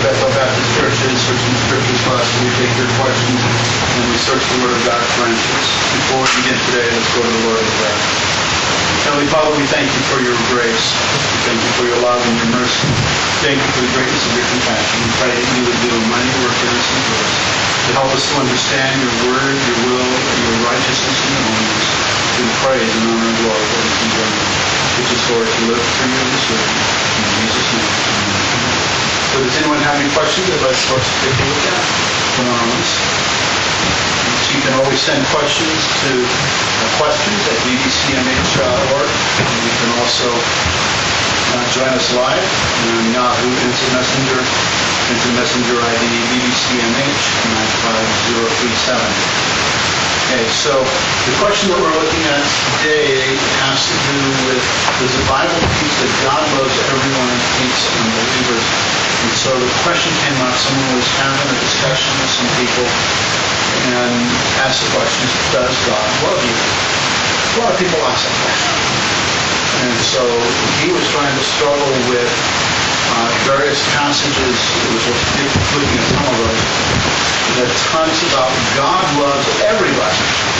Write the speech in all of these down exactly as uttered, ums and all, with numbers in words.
Bethel Baptist Church is Searching Scriptures class. We take your questions and we search the Word of God for answers. Before we begin today, let's go to the Lord in prayer. Heavenly Father, we thank you for your grace. We thank you for your love and your mercy. Thank you for the greatness of your compassion. We pray that you would do a mighty work in us and for us to help us to understand your word, your will, your righteousness, and your holiness. We praise and honor and glory for this in general. Teach us, Lord, to live for you and to serve you. In Jesus' name. So does anyone have any questions they'd like for us to take a look at? Anonymous. So you can always send questions to uh, questions at b b c m h dot org. And you can also uh, join us live on Yahoo Instant Messenger, Instant Messenger I D B B C M H nine five zero three seven. Okay, so the question that we're looking at today has to do with, does the Bible teach that God loves everyone and hates unbelievers? And so the question came up, someone was having a discussion with some people and asked the question, does God love you? A lot of people ask that question. And so he was trying to struggle with uh, various passages, it was looking at some of those, that talks about God loves everybody.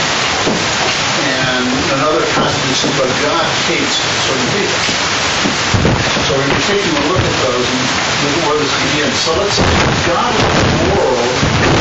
And another passage says, but God hates certain people. So we're going to be taking a look at those and look at where this begins. So let's say God loves the world.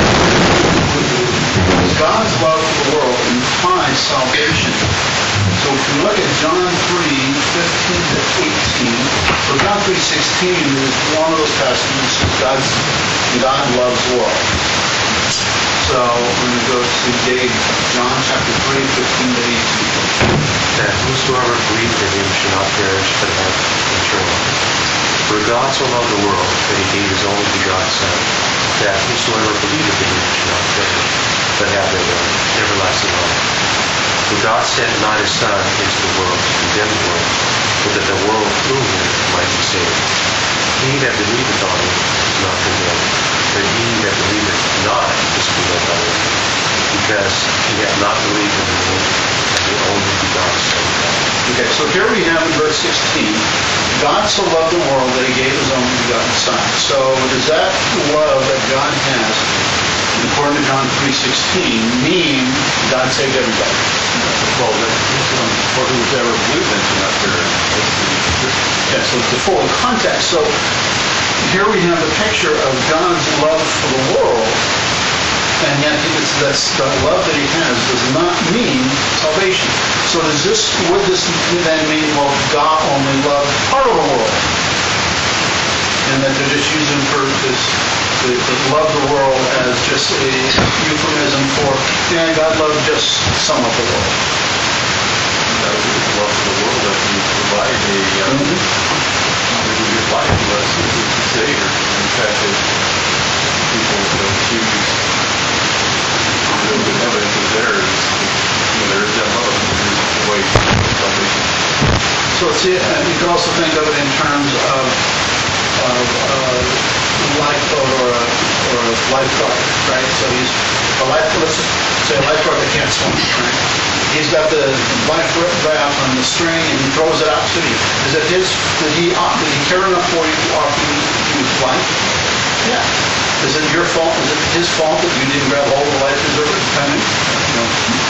God's love for the world implies salvation. So if we look at John three, fifteen to eighteen, so John three, sixteen is one of those passages that says God's, God loves the world. So we're going to go to Dave, John chapter three, fifteen to eighteen. That whosoever believes in him should not perish but have eternal life. For God so loved the world that he gave his only begotten Son, that whosoever believeth in him should not perish but have everlasting life. For God sent not his Son into the world to condemn the world, but that the world through him might be saved. He that believeth on him is not condemned, but he that believeth not is condemned already, because he hath not believed in the name of the only begotten Son of God. Okay, so here we have in verse sixteen, God so loved the world that he gave his only begotten Son. So does that love that God has, according to John three sixteen, mean God saved everybody? Well, for who's ever believed in him, not there. Yeah, so it's the full context. So here we have the picture of God's love for the world, and yet it's, that's the love that he has does not mean salvation. So does this, would this then mean, well, God only loved part of the world? And that they're just using for this, the, the love the world as just a euphemism for, yeah, God loved just some of the world. That is the love of the world that you provide a uh, mm-hmm. your life to us as a Savior. In fact, that people that choose the evidence of theirs, you know, there is that love. There's a way to salvation. So it's, uh, you can also think of it in terms of of uh, lifeboat or a, or a lifeguard, right? So he's a life, let's just say a lifeguard that can't swim, right? He's got the life raft on the string and he throws it out to you. Is it his, did he, did he care enough for you to offer you his life? Yeah. Is it your fault? Is it his fault that you didn't grab hold of the life preserver and come in? No.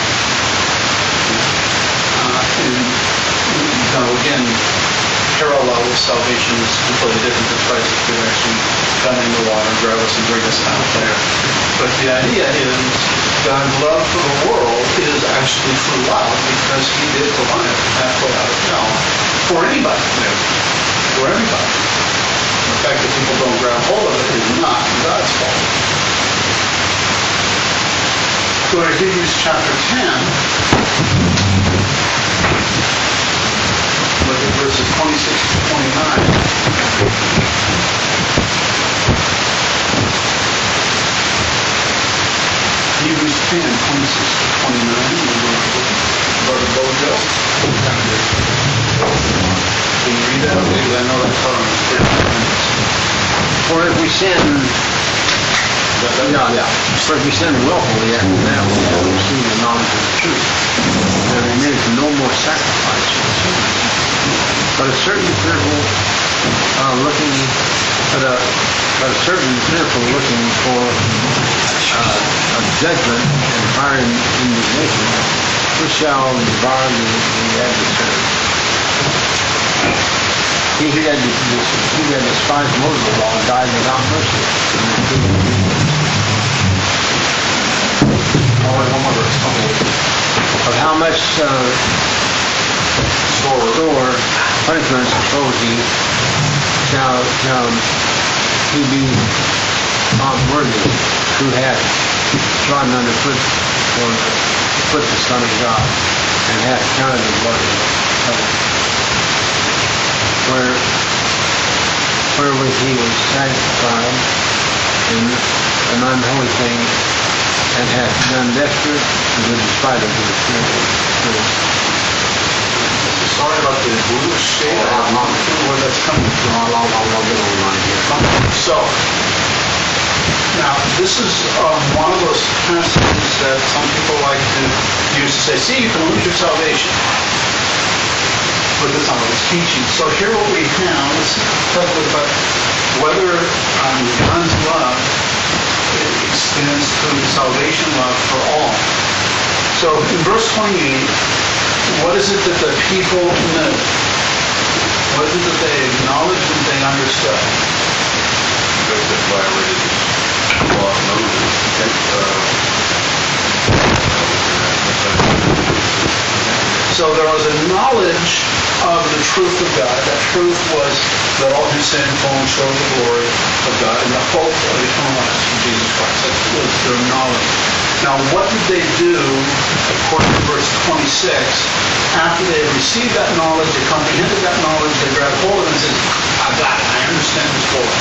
Uh, and, you know, again, parallel with salvation is completely different. The Christ could actually come in the water, grab us, and bring us out there. But the idea is God's love for the world is actually true love because he did provide a pathway out of hell for anybody. Yeah. For everybody. The fact that people don't grab hold of it is not God's fault. Go to Hebrews chapter ten. Look at verses twenty-six to twenty-nine. Hebrews ten, twenty-six to twenty-nine. Brother Bojo. Can you read that? Because I know that's part of the For if we sin, yeah, yeah. For if we sin willfully after that, we have received the knowledge of the truth. There remains no more sacrifice for sin, but a certain fearful uh, looking at a but a certain people looking for uh, a judgment and fire and indignation, which shall devour the, the adversary. He who had, he had despised Moses' law died without mercy. Of how much uh, sore punishment suppose he shall, shall he be found worthy who hath trodden under foot for foot the Son of God, and hath counted the blood of the covenant, where wherewith he was sanctified in an unholy thing, and hath done desperate to the despite of the Spirit. Sorry about the blue state. I don't know where that's coming from. I'll, I'll, I'll get online here. So, now, this is um, one of those passages that some people like to use to say, see, you can lose your salvation. But that's not what it's teaching. So here what we have, let's talk about whether um, God's love extends through salvation love for all. So in verse twenty-eight, what is it that the people knew? What is it that they acknowledged and they understood? Because they violated the law of Moses. So there was a knowledge of the truth of God. That truth was that all who sin and fall short of the glory of God and the hope of eternal life in Jesus Christ. That was their knowledge. Now, what did they do, according to verse twenty-six, after they had received that knowledge, they comprehended that knowledge, they grabbed hold of it and said, I got it, I understand this fully.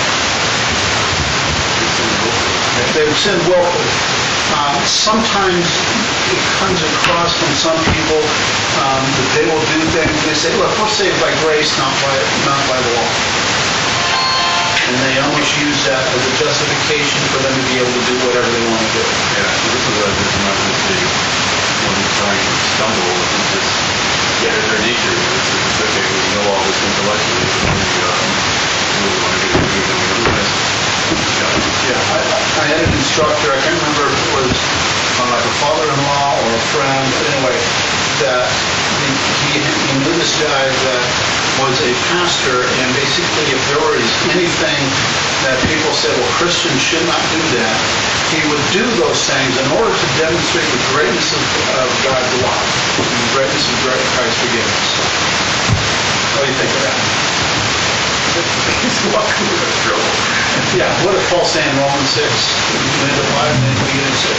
They would sin willfully. Uh, sometimes it comes across from some people um, that they will do things, they say, look, we're saved by grace, not by, not by law. And they almost use that as a justification for them to be able to do whatever they want to do. Yeah, so this is a, this is not just a, when he's trying to stumble, it's just, yeah, their nature. It's, it's okay, we know all this intellectually, but when we, uh, really want to get into it, then we don't miss it. Yeah, I, I had an instructor, I can't remember if it was uh, like a father-in-law or a friend, anyway, that he, he knew this guy that was a pastor, and basically if there was anything that people said, well, Christians should not do that, he would do those things in order to demonstrate the greatness of, of God's love, and the greatness of Christ's forgiveness. What do you think of that? He's walking with a trouble. Yeah, what did Paul say in Romans six? End of five, and then beginning six.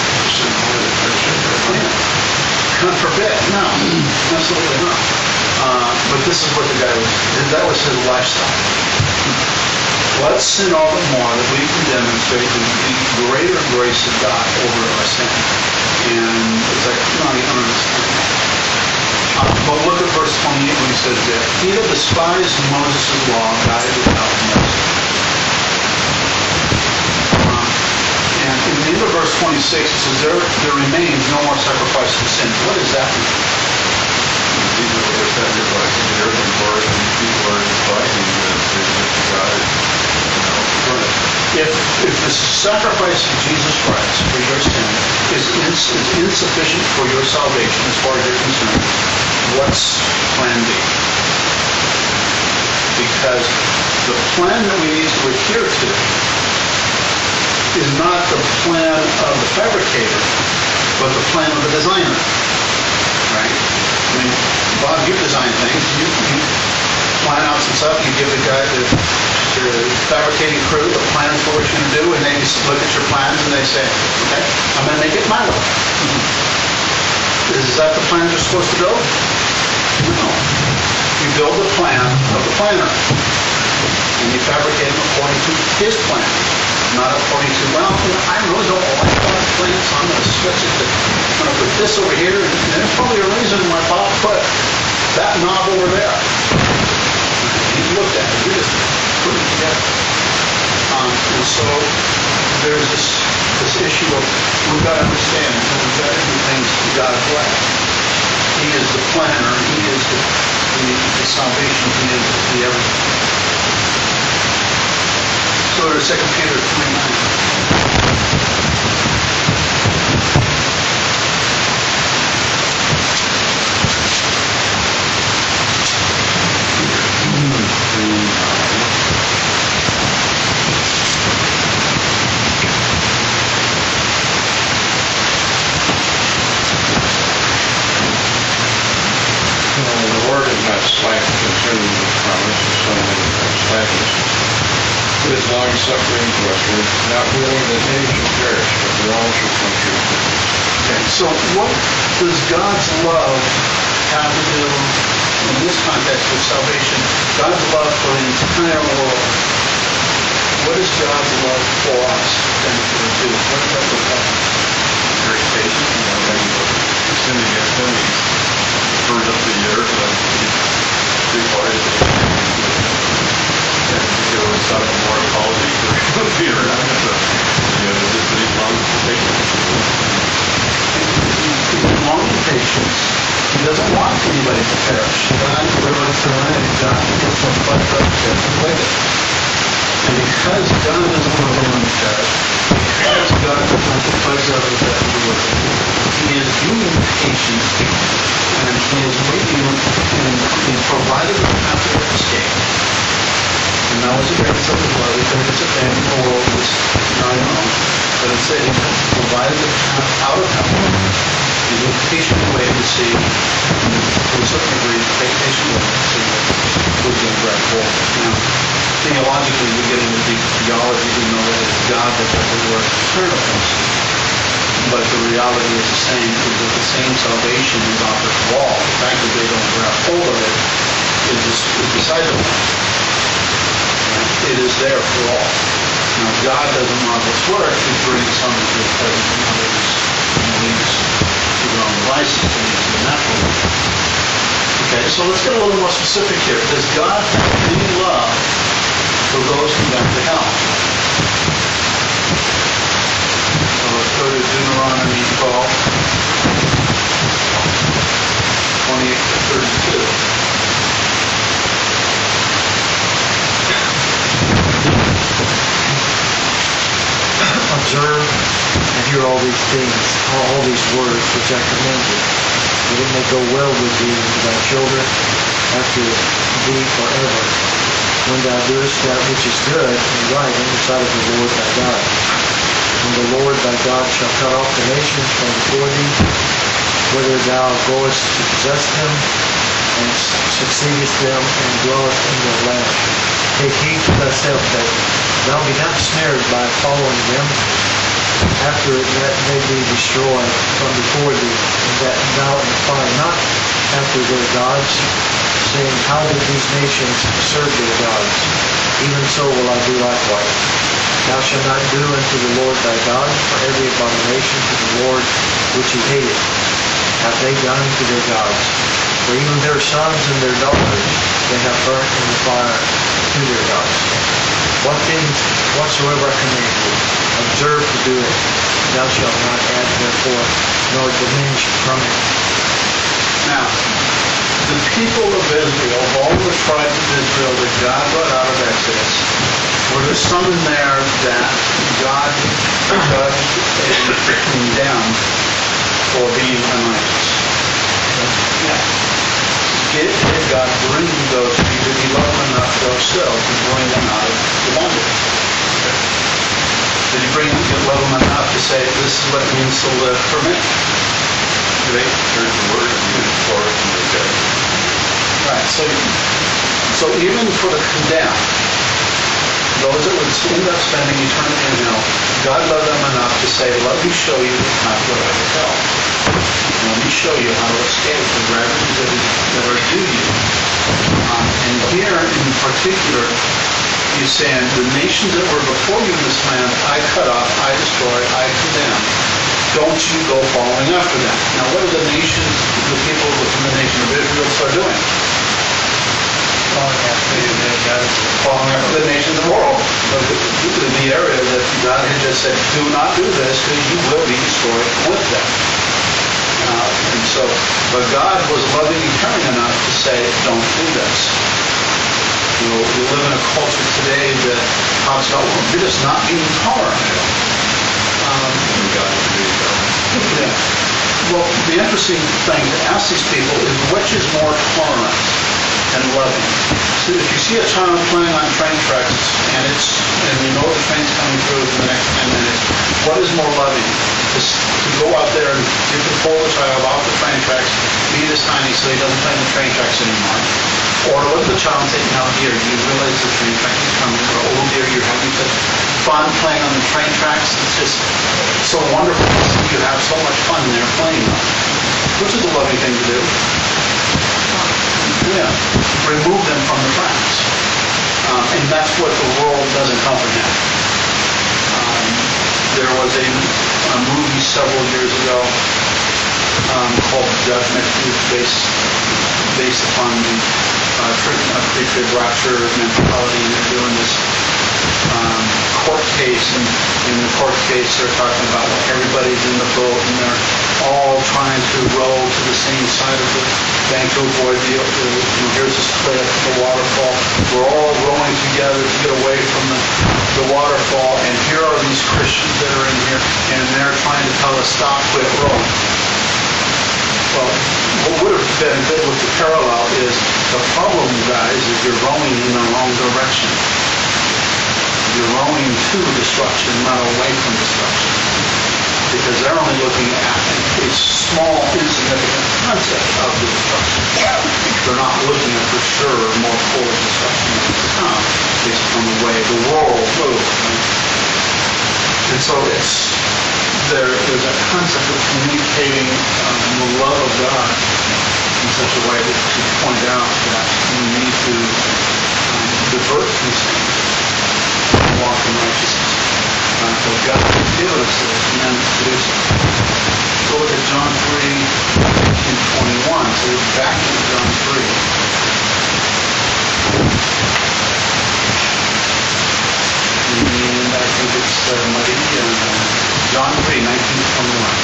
God forbid, no, absolutely not. Uh, but this is what the guy was, that was his lifestyle. Let's sin all the more that we can demonstrate the, the greater grace of God over our sin. And it's like, no, you don't understand that. Uh, but look at verse twenty-eight when he says that he that despised Moses' law died without mercy. Um, and in the end of verse twenty-six, it says, there, there remains no more sacrifice for sin. What does that mean? These are what they're sacrificing, they're urging for it, and people are despising the goodness of God. If, if the sacrifice of Jesus Christ for your sin is, ins- is insufficient for your salvation as far as you're concerned, what's plan B? Because the plan that we need to adhere to is not the plan of the fabricator, but the plan of the designer. Right? I mean, Bob, you design things. You, you plan out some stuff. You give the guy, the, your fabricating crew, the plans for what you're going to do, and they just look at your plans and they say, okay, I'm going to make it my way. Mm-hmm. Is that the plan you're supposed to build? No. You build the plan of the planner. And you fabricate them according to his plan. Not according to, well, you know, I really don't like that plan, so I'm going to switch it to, I'm going to put this over here, and there's probably a reason why Bob put that knob over there. He looked at it, we just put it together. Um, and so there's this this issue of, we've got to understand that we've got to do things God's way. He is the planner, he is the, the, the salvation, he is the everything. Let's go to Second Peter twenty-nine. The Lord is not slack concerning the promise, as some men are slackness, but is long suffering toward us, not willing that any should perish, but that all should come to repentance. Okay, so what does God's love have to do in this context with salvation? God's love for the entire world. What is God's love for us then to do? What does that look like? Very patient, you know, when you sin against him, he's burned up the earth, and he's big hearted. And you know, it's not more apology for being around it, but, you know, just that he's long for patience. He's long in patience. He doesn't want anybody to perish. God willing to live. God gets no pleasure of the wicked. And because God doesn't want anyone to perish, because God doesn't want the pleasure of the wicked, He is being patient, and He is waiting, and He provided a pathway of escape. And that was against the blood, because it's a thing in the world was not known. But it said He provided the path out of hell. He was patiently waiting to see, to a certain degree, patiently waiting to see what was going to grab hold. Now, theologically, we get into deep theology, we know that it's God that does the work eternal things. But the reality is the same, is that the same salvation is offered to all. The fact that they don't grab hold of it is, is beside the point. It is there for all. Now, God does a marvelous work to bring some into the presence and others and leads to their own devices and into the natural world. Okay, so let's get a little more specific here. Does God have any love for those condemned to hell? So let's go to Deuteronomy twelve, twenty-eight to thirty-two. Observe and hear all these things, all these words which I command you, that it may go well with thee and thy children after thee forever, when thou doest that which is good and right in the sight of the Lord thy God. When the Lord thy God shall cut off the nations from before thee, whether thou goest to possess them, and succeedest them, and dwellest in their land. Take heed to thyself that thou be not snared by following them, after that they be destroyed from before thee, and that thou inquire not after their gods, saying, how did these nations serve their gods? Even so will I do likewise. Thou shalt not do unto the Lord thy God, for every abomination to the Lord which he hateth have they done to their gods. For even their sons and their daughters they have burnt in the fire to their gods. What things whatsoever I command thee, observe to do it. Thou shalt not add therefore, nor diminish from it. Now, the people of Israel, all the tribes of Israel that God brought out of Exodus, were there some in there that God judged and condemned for being unrighteous? Yeah. Did, did God bring those people, did he love them enough themselves to bring them out of the bondage? Did he bring love them enough to say, this is what it means to live for me? They heard the word and used for it, and they did. Right, so, so even for the condemned, those that would end up spending eternity in hell, God loved them enough to say, let me show you how to go out of hell. Let me show you how to escape the ravages that, is, that are due you. Um, and here in particular, he's saying, the nations that were before you in this land, I cut off, I destroyed, I condemned. Don't you go following after them. Now, what are the nations, the people within the nation of Israel start doing? Following after the, following after the nations of the world. The, the area that God had just said, do not do this, because you will be destroyed with them. Uh, and so, but God was loving and caring enough to say, don't do this. You know, we live in a culture today that talks about, well, you're just not being tolerant. Um, yeah. Well, the interesting thing to ask these people is which is more tolerant and loving? So if you see a child playing on train tracks and it's and you know the train's coming through in the next ten minutes, what is more loving? Is to go out there and you can pull the child off the train tracks, be this tiny so he doesn't play on the train tracks anymore. Or to look at the child and say, now here, do you realize the train track is coming? Or, oh dear, you're having such fun playing on the train tracks. It's just so wonderful to see you have so much fun there playing on. Which is a loving thing to do. Yeah, remove them from the tracks. Um, and that's what the world doesn't comprehend. Um, there was a, a movie several years ago um, called Judgment, which was based, based upon the uh, pre-trib rapture mentality, and they're doing this um, court case, and in the court case they're talking about like everybody's in the boat and they're all trying to row to the same side of the bank to avoid the, the you know, here's this cliff, the waterfall. We're all rowing together to get away from the, the waterfall, and here are these Christians that are in here, and they're trying to tell us stop, quit rowing. Well, what would have been good with the parallel is the problem, guys, is you're rowing in the wrong direction. You're rowing to destruction, not away from destruction. Because they're only looking at a small, insignificant concept of the destruction. They're not looking at for sure more full destruction to come based on the way the world moves. And so it's there, there's a concept of communicating um, the love of God in such a way that to point out that we need to um, divert these things and walk in righteousness. Uh, so God has given us this commandment to do so. So look at John three and twenty-one. So we're back to John three. And I think it's uh, Maria, uh, John three, nineteen to twenty-one.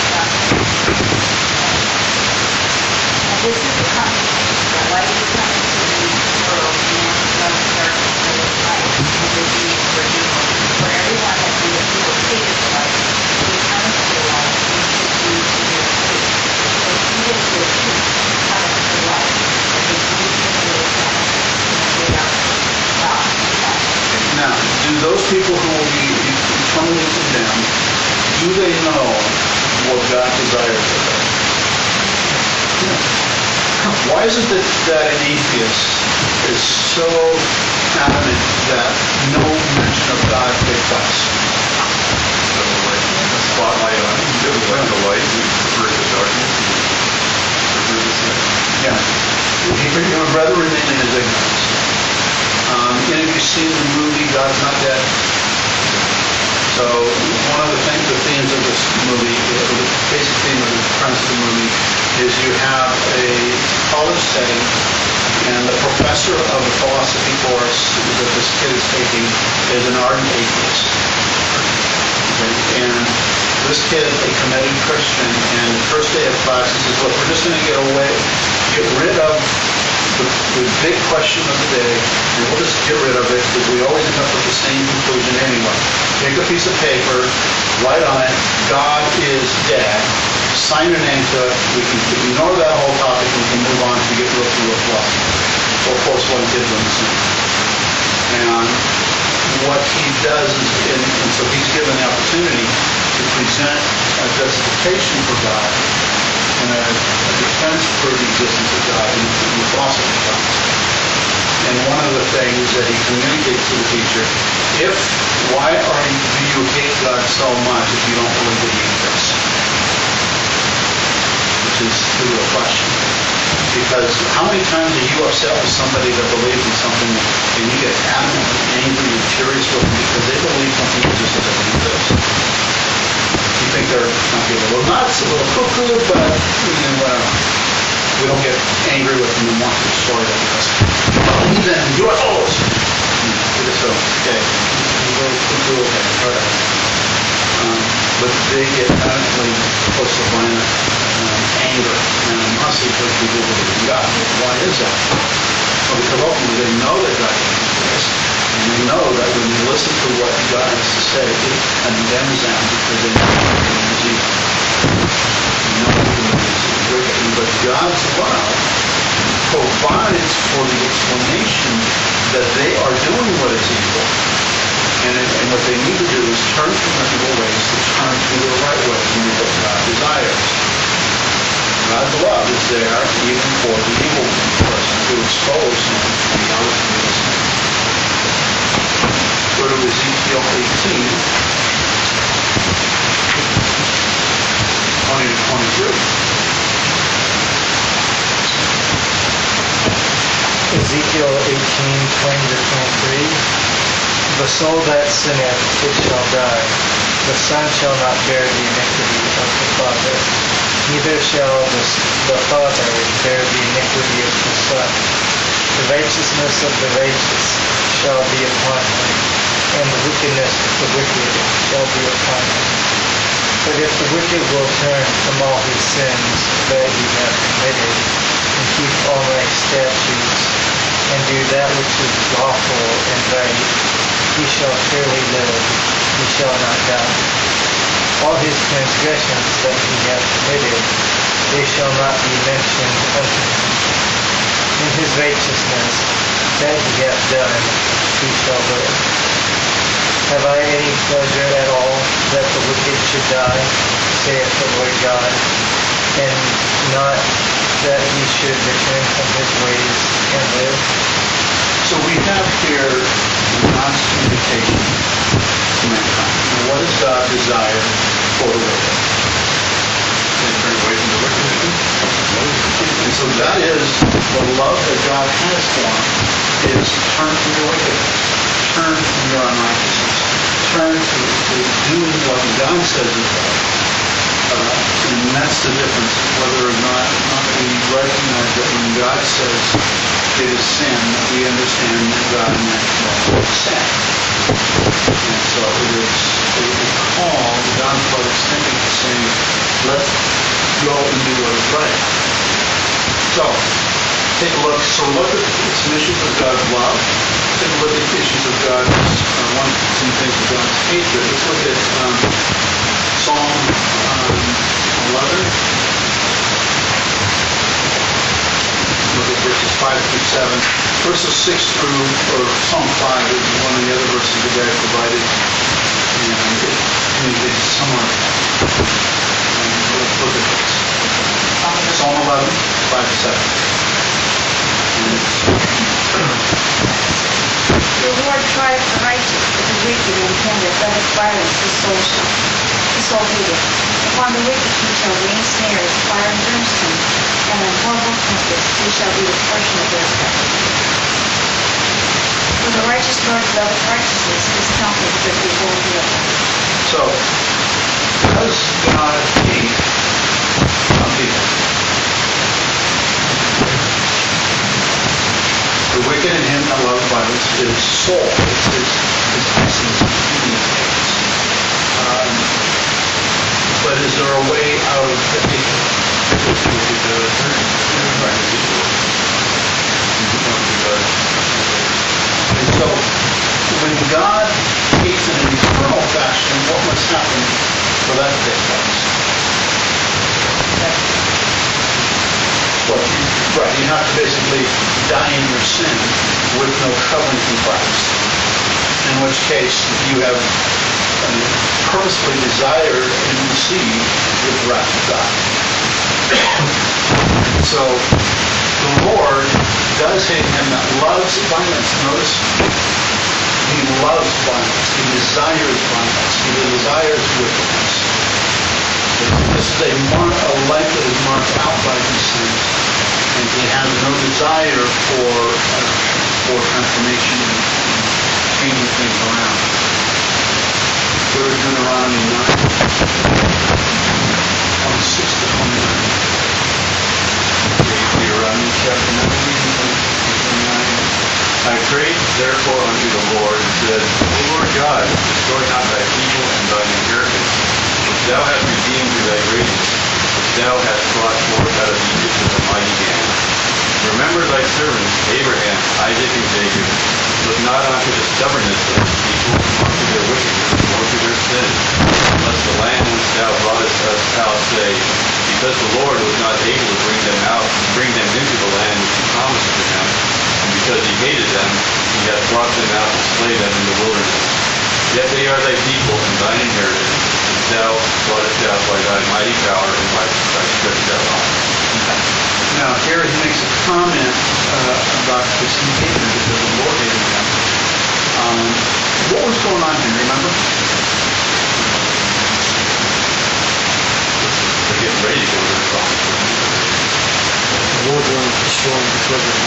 And this is the condemnation. The light is coming into the world, and man is not the darkness of his light, and the deeds were evil. For everyone that doeth evil hateth the light, and he cometh to the light, and should do evil too. For he that doeth truth cometh to the light, that his deeds may be examined, and they are not found. Now, do those people who will be eternally condemned, do they know what God desires of them? Why is it that, that an atheist is so adamant that no mention of God takes place? Spotlight on it. You would like the light, you prefer the darkness, you prefer the sin. Yeah. He he would rather remain in his ignorance. Um, any of you seen the movie God's Not Dead? So one of the things, the themes of this movie, the basic theme of the premise of the movie, is you have a college setting, and the professor of the philosophy course that this kid is taking is an ardent atheist. Okay? And this kid is a committed Christian, and the first day of class he says, look, we're just going to get away, get rid of the, the big question of the day, and we'll just get rid of it because we always end up with the same conclusion anyway. Take a piece of paper, write on it, God is dead, sign your name to it, we can ignore that whole topic and we can move on to get real to real fluff. So of course one kid doing the same. And what he does is, and, and so he's given the opportunity to present a justification for God and a, a defense for the existence of God in, in the philosophy class. And one of the things that he communicates to the teacher, if, why are you, do you hate God so much if you don't believe that he exists? Which is the real question. Because how many times are you upset with somebody that believes in something and you get adamant and angry and furious with them because they believe something that just doesn't exist? You think they're not a little nuts, a little cuckoo, but you know, whatever. We don't get angry with them and want to destroy them because then U F Os. So, okay, a little cuckoo, okay, whatever. Um, but they get adamantly close to violent um, anger and animosity towards people who believe in God. Why is that? Because ultimately they know that God can do this. And they know that when they listen to what God has to say, it condemns them because they know that it is evil. They know that it is wicked. But God's love provides for the explanation that they are doing what is evil. And, it, and what they need to do is turn from their evil ways to turn to the right ways and do what God desires. God's love is there even for the evil person to expose him to the ultimate sin. Go to Ezekiel eighteen, twenty to twenty-three. Ezekiel eighteen, twenty to twenty-three. The soul that sinneth, it shall die. The son shall not bear the iniquity of the father, neither shall the, the father bear the iniquity of the son. The righteousness of the righteous shall be upon him, and the wickedness of the wicked shall be upon him. But if the wicked will turn from all his sins that he hath committed, and keep all my statutes, and do that which is lawful and right, he shall surely live, he shall not die. All his transgressions that he hath committed, they shall not be mentioned unto him. In his righteousness that he hath done, he shall live. Have I any pleasure at all that the wicked should die, saith the Lord God, and not that he should return from his ways and live? So we have here God's communication to mankind. And what does God desire for the wicked? They turn away from the wicked. And so that is the love that God has for them, is turn from your wickedness, turn from your unrighteousness, turn to, to doing what God says is right. Uh, and that's the difference, whether or not, not we recognize that when God says it is sin, we understand that God meant what sin. And so it is a call, God's love extending to saying, let's go and do what is right. So, take a look. So look at some issues of God's love. Take a look at issues of God's, uh, one, some things of God's hatred. Let's look at um, Psalm um, eleven. Look at verses five through seven. Verses six through, or Psalm five is one of the other verses the guy provided. And it communicates somewhat. And let's look at this. Psalm eleven, five to seven. The Lord trieth the righteous, but the wicked intendeth loveth violence, his soul shall, his soul hateth. Upon the wicked he shall rain snares, fire and brimstone, and an horrible tempest, he shall be the portion of their captivity. For the righteous Lord loveth righteousness, his countenance doth behold the upright. So, does God hate some people? The wicked in him that loves violence, his soul, it's his, his essence, he hates. Um, but is there a way out of the hatred? And so, when God hates in an eternal fashion, what must happen for that to take place? Well, right, you have to basically die in your sin with no covenant in Christ. In which case, you have um, purposefully desired and received the wrath of God. So, the Lord does hate him that loves violence. Notice, he loves violence. He desires violence. He desires wickedness. This is a mark, a life that is marked out by these sins, and he has no desire for uh, for transformation and changing things around. Go to Deuteronomy nine, twenty-six to twenty-nine. Deuteronomy chapter nine. I prayed therefore unto the Lord, and said, O Lord God, destroy not thy people and thine inheritance, which thou hast redeemed through thy greatness, which thou hast brought forth out of Egypt with a mighty hand. Remember thy servants, Abraham, Isaac, and Jacob, look not unto the stubbornness of the people, nor to their wickedness, nor to their sin, lest the land which thou broughtest us out say, because the Lord was not able to bring them out, bring them into the land which he promised to them, and because he hated them, he hath brought them out to slay them in the wilderness. Yet they are thy people and thine inheritance, which thou broughtest out by thy mighty power and by thy stretched out arm. Now, here he makes a comment uh, about this he hated because the Lord hated them. Um, what was going on here, remember? They're getting ready to go to the promised land. The Lord wanted to destroy them because of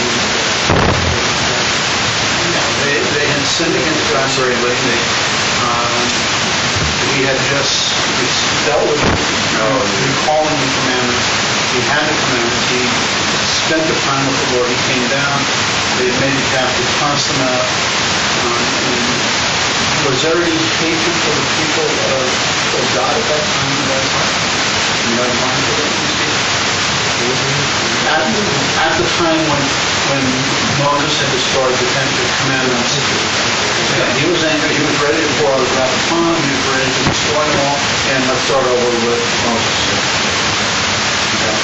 the They, they had sinned against God very lately. Um, he had just dealt with recalling the commandments. He had the commandments. He spent the time with the Lord. He came down. They had made the captive, tossed them out. Um, and was there any hatred for the people of, of God at that time in that heart? In that mind of it, you see? At, at the time when when Moses had destroyed the Ten Commandments, yeah, he was angry. He was ready to pour out his wrath upon them. He was ready to destroy them all. And let's start over with Moses. Okay.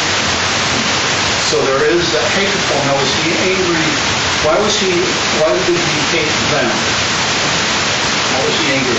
So there is that hatred for him. Now, was he angry? Why was he? Why did he hate them? Why was he angry?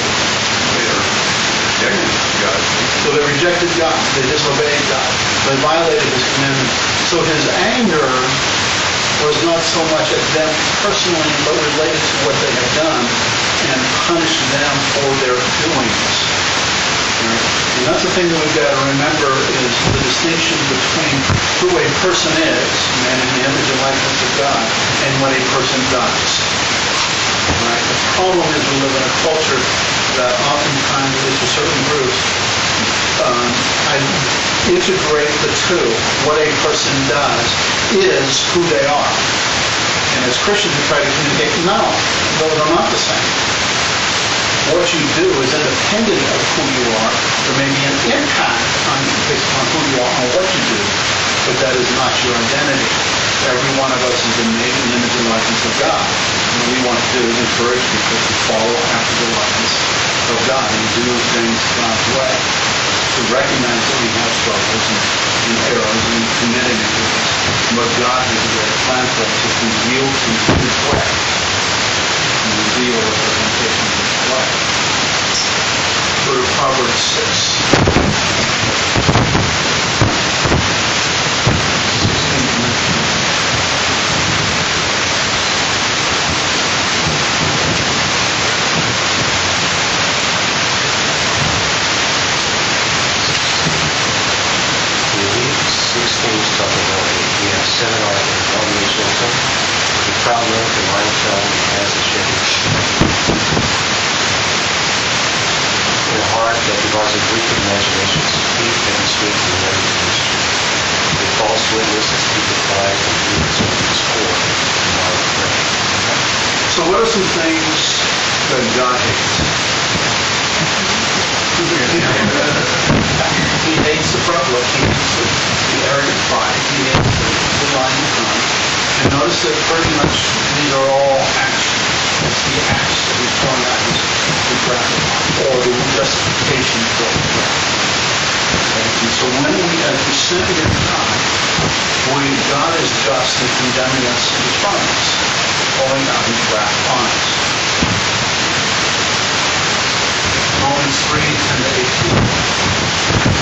They were rejected God. So they rejected God. They disobeyed God. They violated His commandments. So his anger was not so much at them personally, but related to what they had done and punished them for their doings. Right? And that's the thing that we've got to remember is the distinction between who a person is, man in the image and likeness of God, and what a person does. Right? The problem is we live in a culture that oftentimes, at least for certain groups, um, I integrate the two. What a person does is who they are. And as Christians, we try to communicate, no, those are not the same. What you do is independent of who you are. There may be an impact on based on who you are on what you do, but that is not your identity. Every one of us has been made in the image and likeness of God. And what we want to do is encourage people to follow after the likeness of God and do things God's way. To recognize that we have struggles and, and errors and commit iniquities. But God has a great plan for us if we yield to His way. And reveal the representation of His way. Go to Proverbs six. Things talk about it. We have seven arguments, all the age also. The proud look and light fell and has a shade. In a heart that devises wicked imaginations, speak and speak to the enemies. The false witness that speaketh lies and leads to discord and not afraid. So what are some things that God hates? He hates the proud look. He hates the, the arrogant pride. He hates the, the lying tongue. And notice that pretty much these are all actions. It's the acts that he's pouring out his, his wrath upon, or the justification for his wrath. Okay? And so when we, as we sin against God, we, God is just in condemning us and destroying us, pouring out his wrath on us. Romans three, ten to eighteen.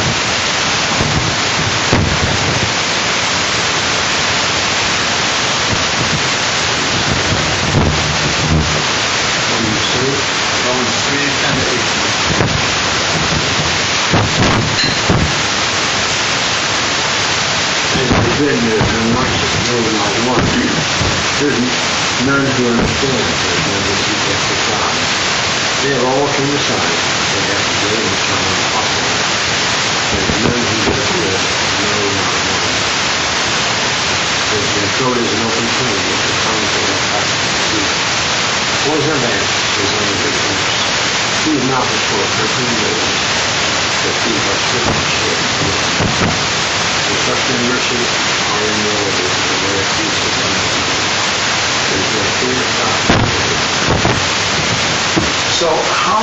Romans three, ten to eighteen. And the good news, and not just moving on one. There's none who understand that there's none who seek after God. They have all turned aside. They have to go and become impossible. There's none who does good, no, not one. Their throat is an open tomb, with the tongue full of passion. Poison man is on the big lips. Whose mouth is full of perfume words, that feet are sick and shit. The trust in mercy are in the Lord, and their peace is on the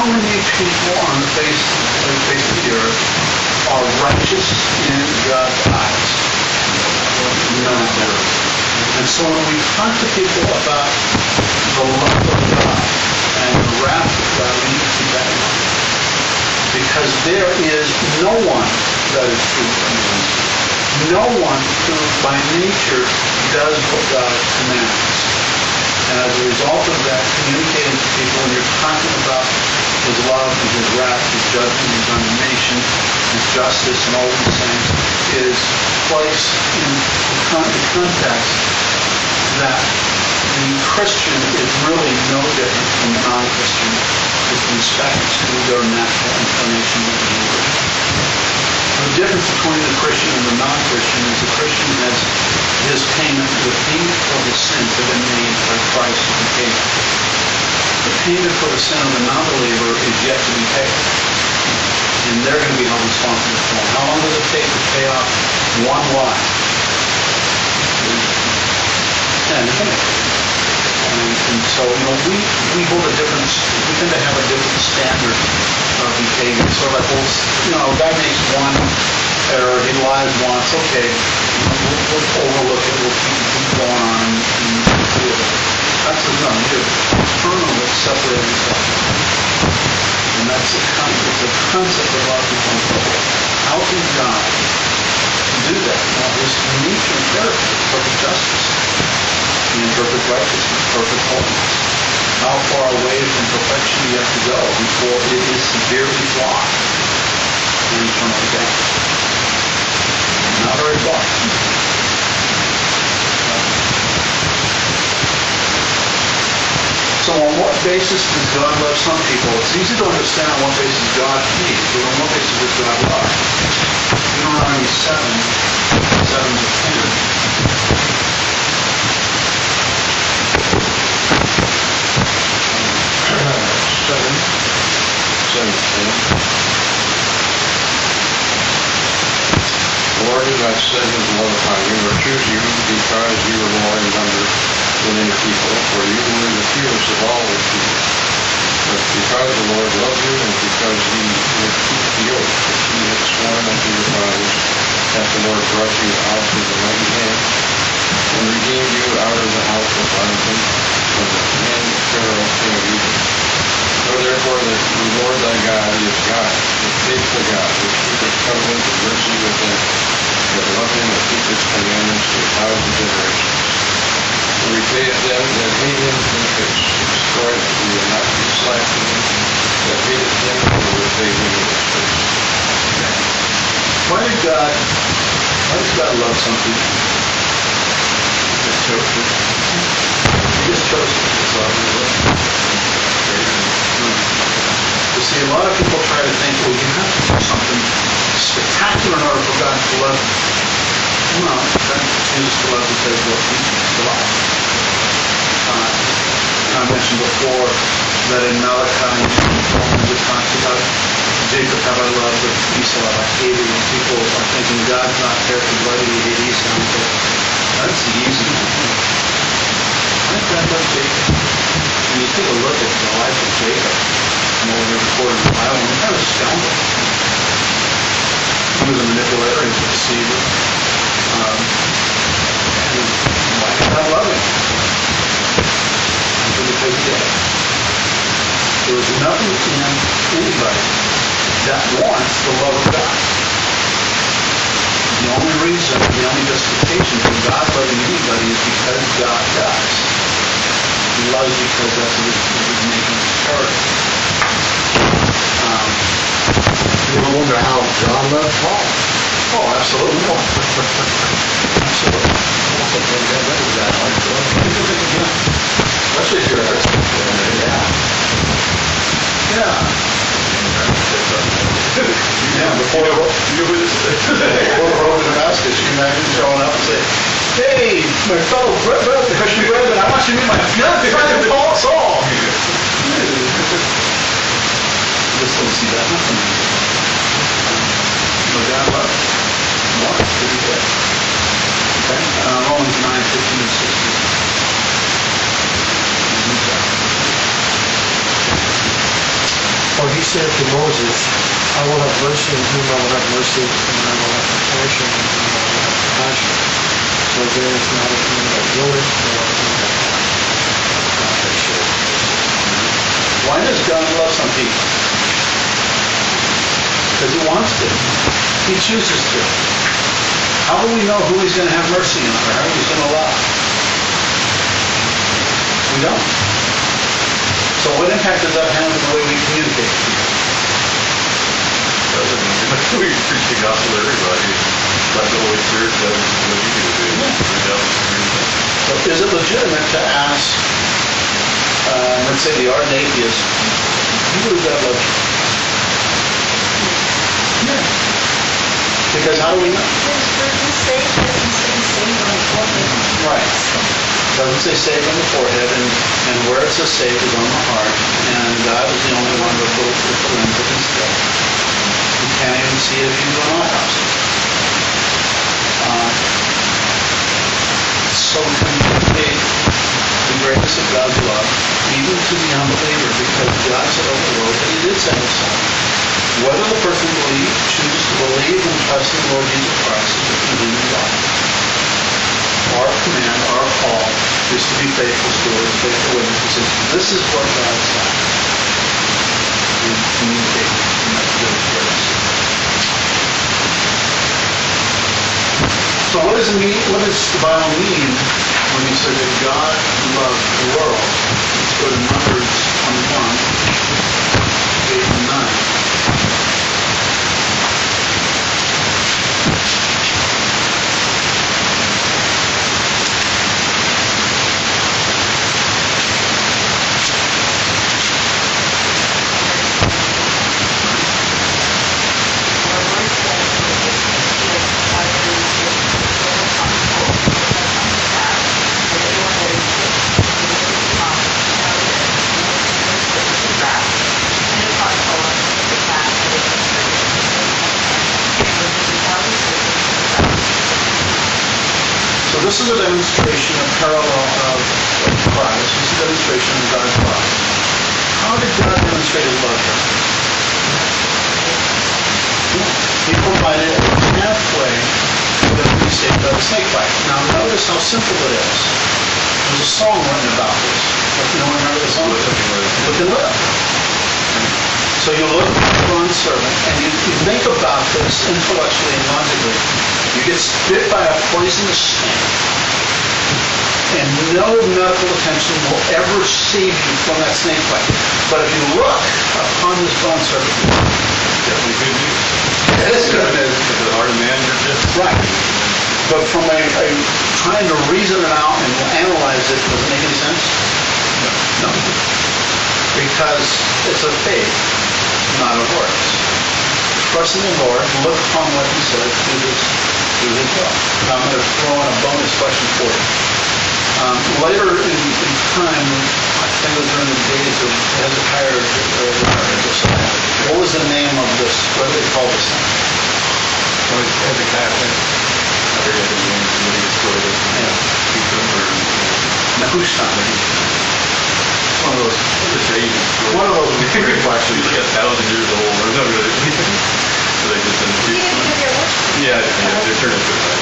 many people on the face, on the face of the earth are righteous in God's eyes? None of them. And so when we talk to people about the love of God and the wrath of God, we need to keep that in mind. Because there is no one that is true from him. No one who by nature does what God commands. And as a result of that, communicating to people when you're talking about his love and his wrath, his judgment and condemnation, his justice and all these things is placed in the con- the context that the Christian is really no different from the non-Christian with respect to their natural inclination of the Lord. The difference between the Christian and the non-Christian is the Christian has his payment for the payment for the sins that have been made by Christ who paid. The payment for the sin of the non-believer is yet to be paid. And they're going to be held responsible for it. How long does it take to pay off one life? Ten minutes. And, and so, you know, we, we hold a different, we tend to have a different standard of behavior. So like, well, you know, a guy makes one error, he lies once, okay, you know, we'll, we'll overlook it, we'll keep, keep going on and, and deal with it. That's the no, you're permanently separating yourself. And that's a concept, it's a concept that a lot of people don't know. How can God do that? Well, his nature and character is perfect justice, and perfect righteousness, perfect holiness. How far away from perfection do you have to go before it is severely flawed and eternally damned? Not very far. So on what basis does God love some people? It's easy to understand on what basis God hates, but on what basis does God love? Deuteronomy seven, seven to ten. Seven, seventeen. The Lord did not set his love upon you, or choose you, because you were more in number than any people, for you were the fewest of all the people. But because the Lord loved you, and because he would keep the oath which he had sworn unto your fathers, hath the Lord brought you out with a mighty hand, and redeemed you out of the house of bondage, from the hand of Pharaoh king of Egypt. Know therefore that the Lord thy God is God, the faithful God, which keepeth covenant and mercy with them that love him and keep his commandments to a thousand generations. And repayeth them that hate him in the face, destroyeth, he will not be slack to him that hateth him, or repay him in his face. Why did God, why does God love some people? He just chose to. He just chose to. That's all he was. You see, a lot of people try to think, well, you have to do something spectacular in order for God to love you. No, God chooses to love because what he chooses to love. Uh, I mentioned before that in Malachi, it talks about Jacob have I loved, but Esau have I hated. And people are thinking God's not fair because why did he hate Esau? But that's the easy one. Why did God love Jacob? When you take a look at the life of Jacob, and what we record in the Bible, he's kind of a scoundrel. He was a manipulator, he was a deceiver. Um, and why did God love him? Because he did. There was nothing in anybody that wants the love of God. The only reason, the only justification for God loving anybody is because God does. He loves because that's his, his nature and his character. Um, You ever wonder how God loved Paul? oh, absolutely. Absolutely. Especially if you're a Christian. Yeah. Yeah. Yeah, before the road, before the road to Damascus, you imagine showing up and say, hey, my fellow brother, Christian brethren, I want you to meet my good friend Paul Saul. Just don't see that happening. But God loves wants to be there. Okay? Uh, Romans nine, fifteen and sixteen. For said to Moses, I will have mercy on whom I will have mercy, and I will have compassion on whom I will have compassion. So there is not a human that willeth or a human that God has shared. Why does God love some people? Because he wants to. He chooses to. How do we know who he's going to have mercy on or who he's going to love? We don't. So what impact does that have on the way we communicate with people? Doesn't mean we preach the gospel to everybody. Let the Holy Spirit does what you do. Reach out and communicate. So is it legitimate to ask, uh, let's say the ardent atheist, you believe God loves you? Yeah. Because how do we know? Right. Doesn't say save on the forehead, and, and where it says save is on the heart, and God is the only one with the with the lens that can see it. You can't even see it if you go to my house. Uh, so we communicate the greatness of God's love, even to the unbeliever, because God so loved the world that he did send his son. Whether the person believe, chooses to believe and trust in the Lord Jesus Christ is a continuing God. Our command, our call, is to be faithful stewards, faithful witnesses. This is what God said. We communicate the message of his grace. So what does it mean? What does the Bible mean when he said that God loved the world? Let's go to Numbers twenty-one, eight and nine. This is a demonstration, a parallel of Christ. This is a demonstration of God's love. How did God demonstrate his love here? He provided a pathway for them to be saved by the snake bite. Now notice how simple it is. There's a song written about this. If you don't remember the song, look and live. So you look at the bronze servant and you, you think about this intellectually and logically. You get bit by a poisonous snake, and no medical attention will ever save you from that snake bite. But if you look upon this bronze serpent, Definitely good news. it is good news. For the heart of man, you're just Right. But from a, a trying to reason it out and analyze it, does it make any sense? No. Because it's a faith, not of works. Trust in the Lord, look upon what he says, do this, do his will. Now I'm going to throw in a bonus question for you. Um, later in, in time, I think it was during the days of Hezekiah or Josiah, what was the name of this, what do they call this thing? Hezekiah. I forget the name, somebody destroyed it. Yeah. Nehushtan. One of those, Just say you destroyed one of those it. weird questions. It's like a thousand years old, or no, really. So they just didn't You didn't give your worship. Yeah, yeah, they turned it to a Bible.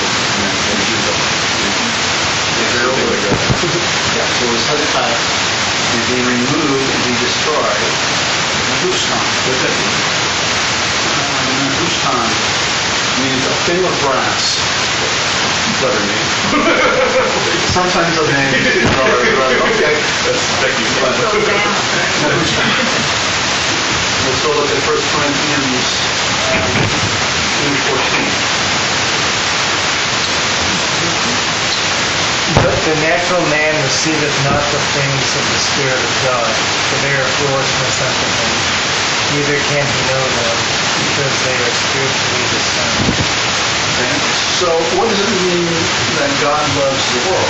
Yeah, so it was Hezekiah. And he removed and he destroyed Nehushtan. What's that mean? Uh, Nehushtan means a thing of brass. Clever name. Sometimes those names okay. That's technical. Nehushtan. Let's go look at First Corinthians two fourteen. But the natural man receiveth not the things of the Spirit of God, for they are foolishness unto him. Neither can he know them, because they are spiritually discerned. Okay. So what does it mean that God loves the world?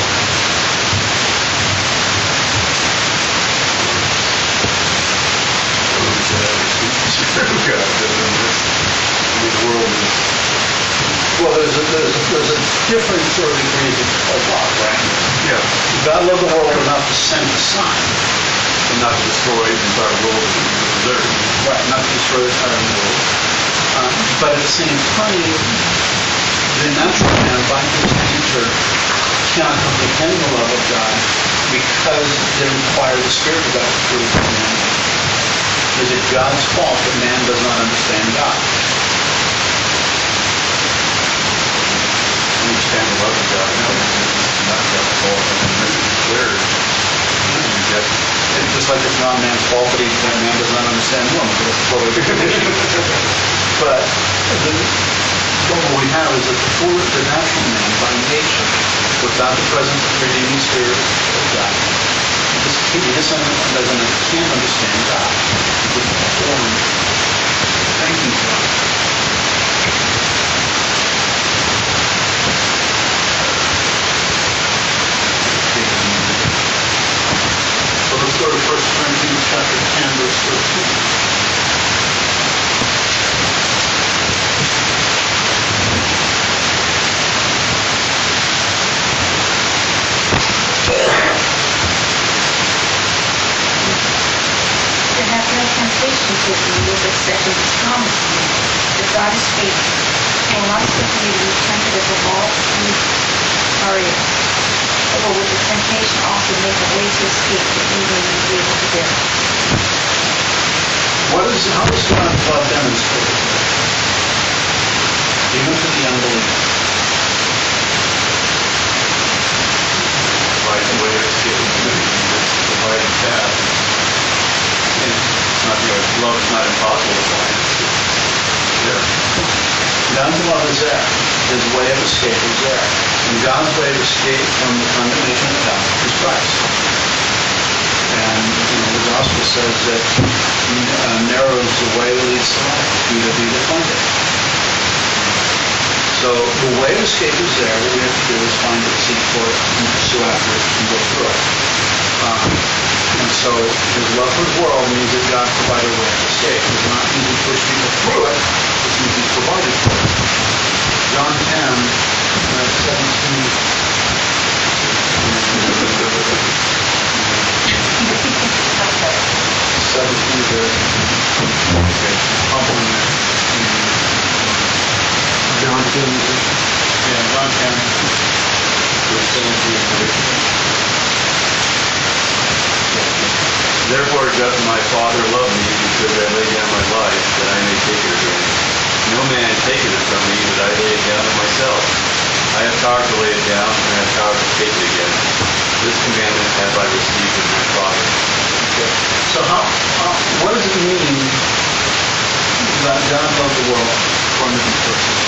The world is Well, there's a, there's a, there's a different sort of degrees of of love, right? yeah, God loved the world enough to send his son. and not to destroy the entire world. deserve. Right, not to destroy the entire world. Uh, But at the same time, the natural man, by his nature, cannot comprehend the love of God because it requires the Spirit of God to prove to man. Is it God's fault that man does not understand God? Understand the love of God. No, it's not God's fault. I mean, this is clear. You get It's just like it's not man's fault that he, that man does not understand woman. That's totally different. But the, what we have is that the full, the natural man, by nature, without the presence of the redeeming Spirit of God, he just, he just doesn't, can't understand God. He was born thanking God. So let's go to First Corinthians chapter ten, verse thirteen. There hath no temptation taken you but such as is common to you. But God is faithful, who will not suffer you to be tempted above all you are able, but will with the temptation also make a way to escape that you may be able to bear it. What is, how is God's love demonstrated? Even to the unbeliever. by the way of escape. It's providing path. And it's not the love is not impossible to find. It's there. God's love is there. His way of escape is there. And God's way of escape from the condemnation of hell is Christ. And you know, the gospel says that uh, narrow is the way that leads to life. Few that be that find it. So the way of escape is there. What we have to do is find it, seek for it, and pursue after it, and go through it. Um, and so his love for the world means that God provided a way of escape. It does not mean he pushed people through it. It means he provided for it. John ten, uh, seventeen. seventeen to John ten. Yeah, John ten. Verse seventeen. Therefore doth my Father love me, because I lay down my life, that I may take it again. No man taketh it from me, but I lay it down of myself. I have power to lay it down, and I have power to take it again. This commandment have I received of my Father. Okay. So how, how, what does it mean that God loved the world according to his purpose?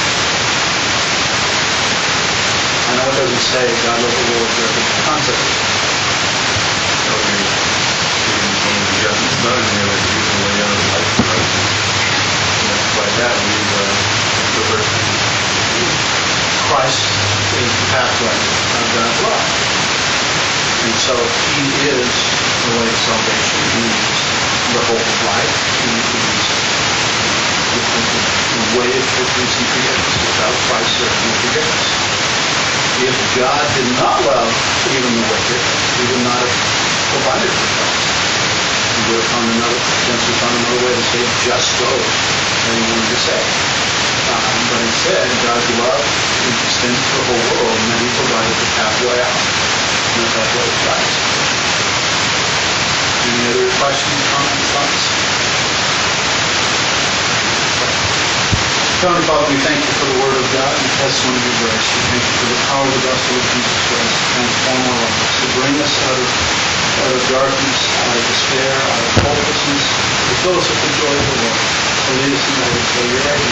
I know it doesn't say God loved the world, but the concept is So we we got this done, and we can lay down his life for us. And by that, we've uh, delivered. Christ is the pathway of God's love. And so he is the way of salvation. He is the hope of life. He is the, the way of forgiveness and forgiveness. Without Christ, there is no forgiveness. If God did not love even the wicked, he would not have provided for Christ. He would have found another, potentially found another way to save just those that he wanted to save. Um, but instead, God's love extends to the whole world, and then he provided the pathway out. And the pathway is Christ. Any other questions, comments, thoughts? Heavenly Father, we thank you for the word of God and the testimony of your grace. We thank you for the power of the gospel of Jesus Christ to transform our lives, to bring us out of, out of darkness, out of despair, out of hopelessness, to fill us with the joy of the Lord, to lead us in the way. So you're right